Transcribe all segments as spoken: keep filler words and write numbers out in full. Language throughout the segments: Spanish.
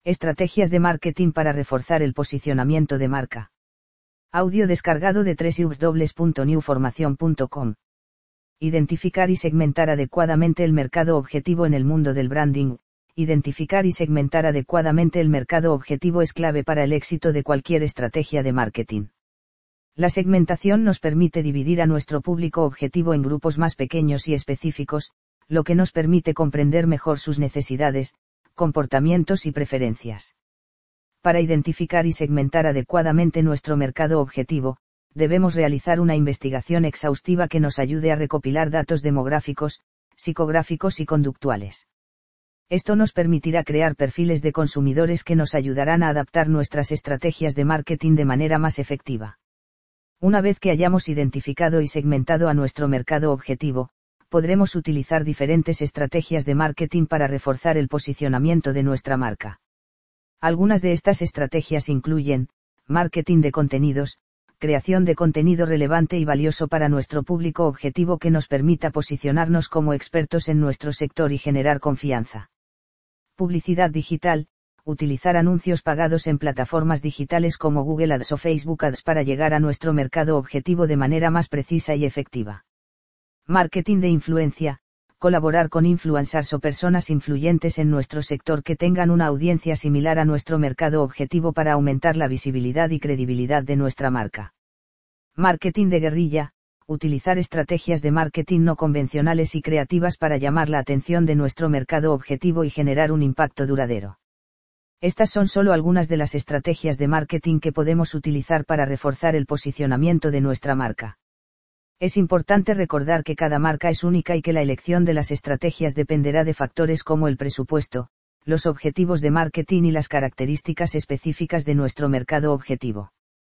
Estrategias de marketing para reforzar el posicionamiento de marca. Audio descargado de doble u doble u doble u punto new formación punto com. Identificar y segmentar adecuadamente el mercado objetivo en el mundo del branding. Identificar y segmentar adecuadamente el mercado objetivo es clave para el éxito de cualquier estrategia de marketing. La segmentación nos permite dividir a nuestro público objetivo en grupos más pequeños y específicos, lo que nos permite comprender mejor sus necesidades, comportamientos y preferencias. Para identificar y segmentar adecuadamente nuestro mercado objetivo, debemos realizar una investigación exhaustiva que nos ayude a recopilar datos demográficos, psicográficos y conductuales. Esto nos permitirá crear perfiles de consumidores que nos ayudarán a adaptar nuestras estrategias de marketing de manera más efectiva. Una vez que hayamos identificado y segmentado a nuestro mercado objetivo, podremos utilizar diferentes estrategias de marketing para reforzar el posicionamiento de nuestra marca. Algunas de estas estrategias incluyen: marketing de contenidos, creación de contenido relevante y valioso para nuestro público objetivo que nos permita posicionarnos como expertos en nuestro sector y generar confianza. Publicidad digital, utilizar anuncios pagados en plataformas digitales como Google Ads o Facebook Ads para llegar a nuestro mercado objetivo de manera más precisa y efectiva. Marketing de influencia, colaborar con influencers o personas influyentes en nuestro sector que tengan una audiencia similar a nuestro mercado objetivo para aumentar la visibilidad y credibilidad de nuestra marca. Marketing de guerrilla, utilizar estrategias de marketing no convencionales y creativas para llamar la atención de nuestro mercado objetivo y generar un impacto duradero. Estas son solo algunas de las estrategias de marketing que podemos utilizar para reforzar el posicionamiento de nuestra marca. Es importante recordar que cada marca es única y que la elección de las estrategias dependerá de factores como el presupuesto, los objetivos de marketing y las características específicas de nuestro mercado objetivo.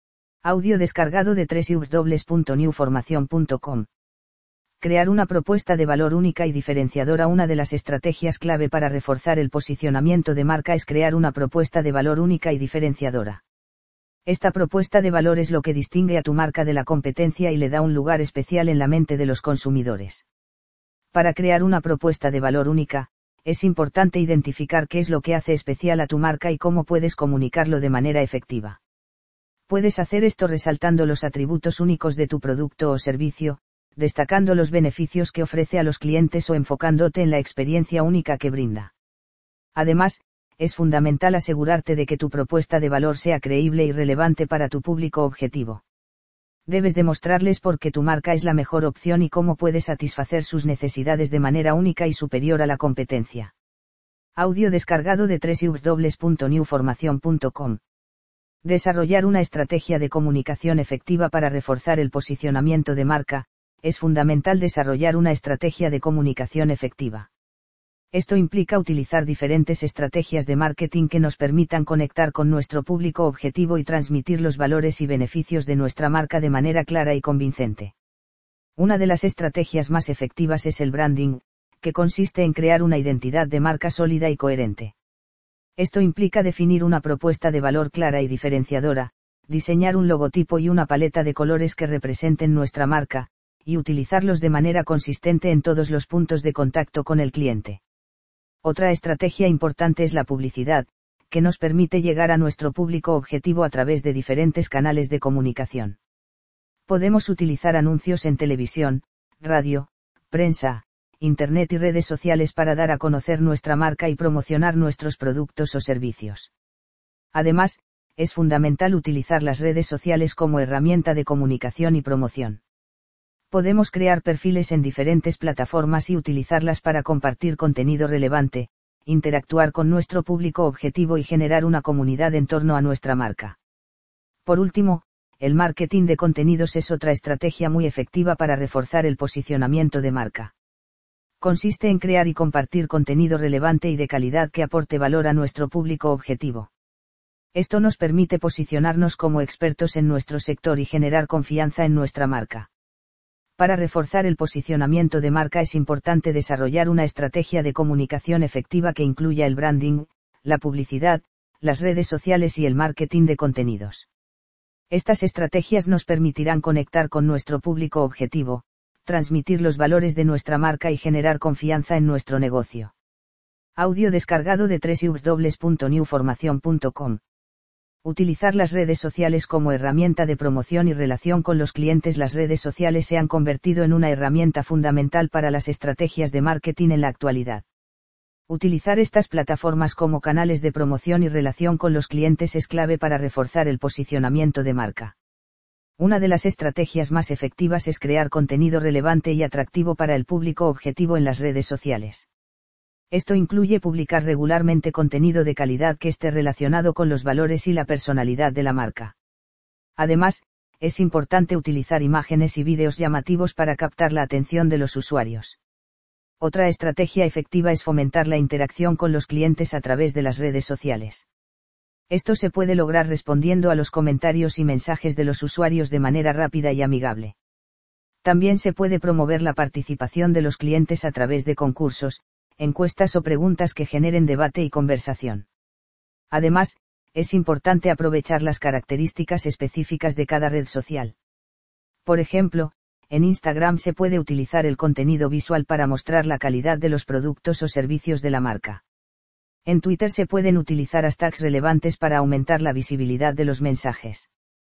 Audio descargado de doble u doble u doble u punto new formación punto com. Crear una propuesta de valor única y diferenciadora. Una de las estrategias clave para reforzar el posicionamiento de marca es crear una propuesta de valor única y diferenciadora. Esta propuesta de valor es lo que distingue a tu marca de la competencia y le da un lugar especial en la mente de los consumidores. Para crear una propuesta de valor única, es importante identificar qué es lo que hace especial a tu marca y cómo puedes comunicarlo de manera efectiva. Puedes hacer esto resaltando los atributos únicos de tu producto o servicio, destacando los beneficios que ofrece a los clientes o enfocándote en la experiencia única que brinda. Además, es fundamental asegurarte de que tu propuesta de valor sea creíble y relevante para tu público objetivo. Debes demostrarles por qué tu marca es la mejor opción y cómo puedes satisfacer sus necesidades de manera única y superior a la competencia. Audio descargado de doble u doble u doble u punto new formación punto com. Desarrollar una estrategia de comunicación efectiva para reforzar el posicionamiento de marca. Es fundamental desarrollar una estrategia de comunicación efectiva. Esto implica utilizar diferentes estrategias de marketing que nos permitan conectar con nuestro público objetivo y transmitir los valores y beneficios de nuestra marca de manera clara y convincente. Una de las estrategias más efectivas es el branding, que consiste en crear una identidad de marca sólida y coherente. Esto implica definir una propuesta de valor clara y diferenciadora, diseñar un logotipo y una paleta de colores que representen nuestra marca, y utilizarlos de manera consistente en todos los puntos de contacto con el cliente. Otra estrategia importante es la publicidad, que nos permite llegar a nuestro público objetivo a través de diferentes canales de comunicación. Podemos utilizar anuncios en televisión, radio, prensa, internet y redes sociales para dar a conocer nuestra marca y promocionar nuestros productos o servicios. Además, es fundamental utilizar las redes sociales como herramienta de comunicación y promoción. Podemos crear perfiles en diferentes plataformas y utilizarlas para compartir contenido relevante, interactuar con nuestro público objetivo y generar una comunidad en torno a nuestra marca. Por último, el marketing de contenidos es otra estrategia muy efectiva para reforzar el posicionamiento de marca. Consiste en crear y compartir contenido relevante y de calidad que aporte valor a nuestro público objetivo. Esto nos permite posicionarnos como expertos en nuestro sector y generar confianza en nuestra marca. Para reforzar el posicionamiento de marca es importante desarrollar una estrategia de comunicación efectiva que incluya el branding, la publicidad, las redes sociales y el marketing de contenidos. Estas estrategias nos permitirán conectar con nuestro público objetivo, transmitir los valores de nuestra marca y generar confianza en nuestro negocio. Audio descargado de doble u doble u doble u punto new formación punto com. Utilizar las redes sociales como herramienta de promoción y relación con los clientes. Las redes sociales se han convertido en una herramienta fundamental para las estrategias de marketing en la actualidad. Utilizar estas plataformas como canales de promoción y relación con los clientes es clave para reforzar el posicionamiento de marca. Una de las estrategias más efectivas es crear contenido relevante y atractivo para el público objetivo en las redes sociales. Esto incluye publicar regularmente contenido de calidad que esté relacionado con los valores y la personalidad de la marca. Además, es importante utilizar imágenes y vídeos llamativos para captar la atención de los usuarios. Otra estrategia efectiva es fomentar la interacción con los clientes a través de las redes sociales. Esto se puede lograr respondiendo a los comentarios y mensajes de los usuarios de manera rápida y amigable. También se puede promover la participación de los clientes a través de concursos, encuestas o preguntas que generen debate y conversación. Además, es importante aprovechar las características específicas de cada red social. Por ejemplo, en Instagram se puede utilizar el contenido visual para mostrar la calidad de los productos o servicios de la marca. En Twitter se pueden utilizar hashtags relevantes para aumentar la visibilidad de los mensajes.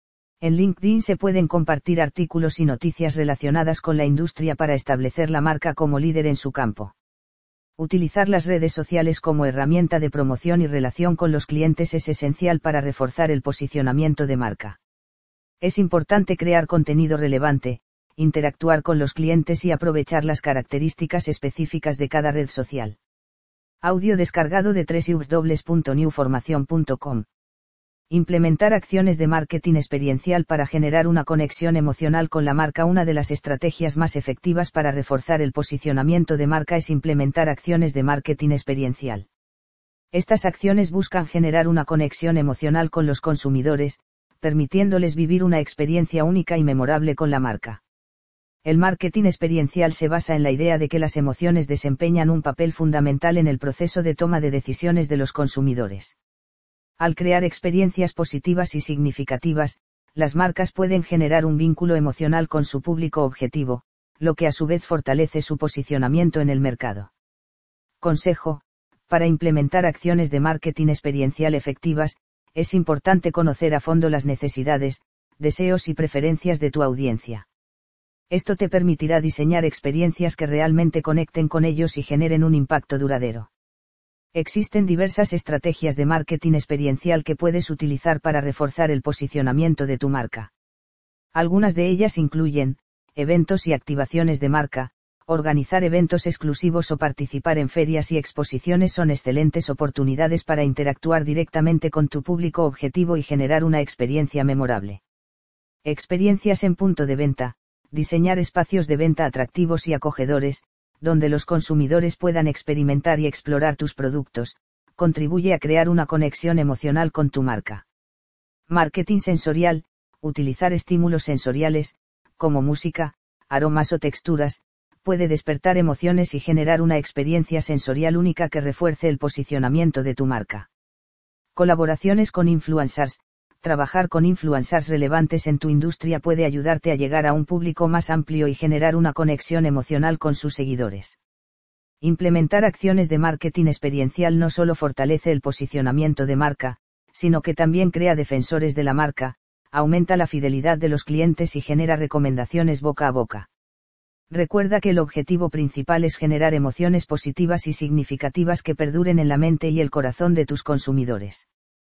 En LinkedIn se pueden compartir artículos y noticias relacionadas con la industria para establecer la marca como líder en su campo. Utilizar las redes sociales como herramienta de promoción y relación con los clientes es esencial para reforzar el posicionamiento de marca. Es importante crear contenido relevante, interactuar con los clientes y aprovechar las características específicas de cada red social. Audio descargado de doble u doble u doble u punto new formación punto com. Implementar acciones de marketing experiencial para generar una conexión emocional con la marca. Una de las estrategias más efectivas para reforzar el posicionamiento de marca es implementar acciones de marketing experiencial. Estas acciones buscan generar una conexión emocional con los consumidores, permitiéndoles vivir una experiencia única y memorable con la marca. El marketing experiencial se basa en la idea de que las emociones desempeñan un papel fundamental en el proceso de toma de decisiones de los consumidores. Al crear experiencias positivas y significativas, las marcas pueden generar un vínculo emocional con su público objetivo, lo que a su vez fortalece su posicionamiento en el mercado. Consejo: para implementar acciones de marketing experiencial efectivas, es importante conocer a fondo las necesidades, deseos y preferencias de tu audiencia. Esto te permitirá diseñar experiencias que realmente conecten con ellos y generen un impacto duradero. Existen diversas estrategias de marketing experiencial que puedes utilizar para reforzar el posicionamiento de tu marca. Algunas de ellas incluyen eventos y activaciones de marca. Organizar eventos exclusivos o participar en ferias y exposiciones son excelentes oportunidades para interactuar directamente con tu público objetivo y generar una experiencia memorable. Experiencias en punto de venta. Diseñar espacios de venta atractivos y acogedores, donde los consumidores puedan experimentar y explorar tus productos, contribuye a crear una conexión emocional con tu marca. Marketing sensorial. Utilizar estímulos sensoriales, como música, aromas o texturas, puede despertar emociones y generar una experiencia sensorial única que refuerce el posicionamiento de tu marca. Colaboraciones con influencers. Trabajar con influencers relevantes en tu industria puede ayudarte a llegar a un público más amplio y generar una conexión emocional con sus seguidores. Implementar acciones de marketing experiencial no solo fortalece el posicionamiento de marca, sino que también crea defensores de la marca, aumenta la fidelidad de los clientes y genera recomendaciones boca a boca. Recuerda que el objetivo principal es generar emociones positivas y significativas que perduren en la mente y el corazón de tus consumidores.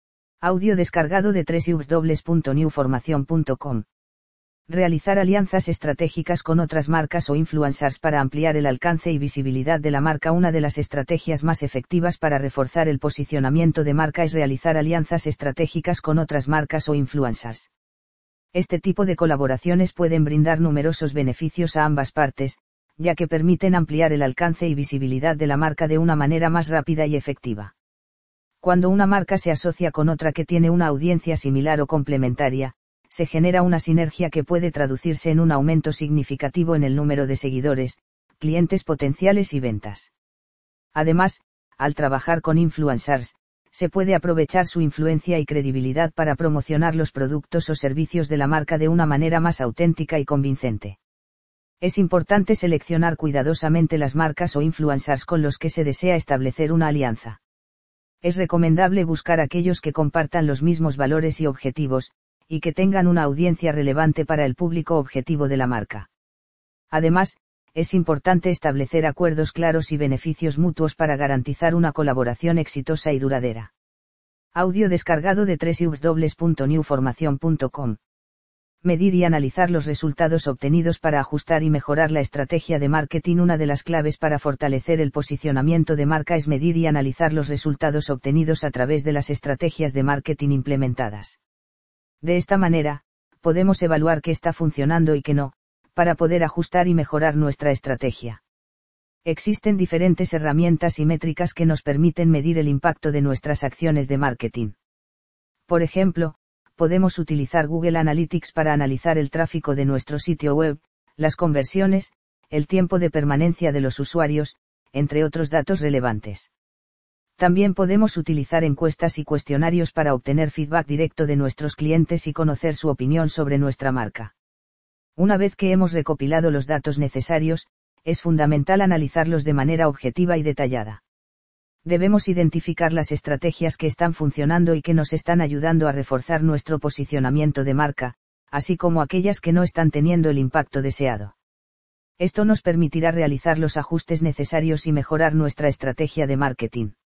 Audio descargado de doble u doble u doble u punto new formación punto com. Realizar alianzas estratégicas con otras marcas o influencers para ampliar el alcance y visibilidad de la marca. Una de las estrategias más efectivas para reforzar el posicionamiento de marca es realizar alianzas estratégicas con otras marcas o influencers. Este tipo de colaboraciones pueden brindar numerosos beneficios a ambas partes, ya que permiten ampliar el alcance y visibilidad de la marca de una manera más rápida y efectiva. Cuando una marca se asocia con otra que tiene una audiencia similar o complementaria, se genera una sinergia que puede traducirse en un aumento significativo en el número de seguidores, clientes potenciales y ventas. Además, al trabajar con influencers, se puede aprovechar su influencia y credibilidad para promocionar los productos o servicios de la marca de una manera más auténtica y convincente. Es importante seleccionar cuidadosamente las marcas o influencers con los que se desea establecer una alianza. Es recomendable buscar aquellos que compartan los mismos valores y objetivos, y que tengan una audiencia relevante para el público objetivo de la marca. Además, es importante establecer acuerdos claros y beneficios mutuos para garantizar una colaboración exitosa y duradera. Audio descargado de doble u doble u doble u punto new formación punto com. Medir y analizar los resultados obtenidos para ajustar y mejorar la estrategia de marketing. Una de las claves para fortalecer el posicionamiento de marca es medir y analizar los resultados obtenidos a través de las estrategias de marketing implementadas. De esta manera, podemos evaluar qué está funcionando y qué no, para poder ajustar y mejorar nuestra estrategia. Existen diferentes herramientas y métricas que nos permiten medir el impacto de nuestras acciones de marketing. Por ejemplo, podemos utilizar Google Analytics para analizar el tráfico de nuestro sitio web, las conversiones, el tiempo de permanencia de los usuarios, entre otros datos relevantes. También podemos utilizar encuestas y cuestionarios para obtener feedback directo de nuestros clientes y conocer su opinión sobre nuestra marca. Una vez que hemos recopilado los datos necesarios, es fundamental analizarlos de manera objetiva y detallada. Debemos identificar las estrategias que están funcionando y que nos están ayudando a reforzar nuestro posicionamiento de marca, así como aquellas que no están teniendo el impacto deseado. Esto nos permitirá realizar los ajustes necesarios y mejorar nuestra estrategia de marketing.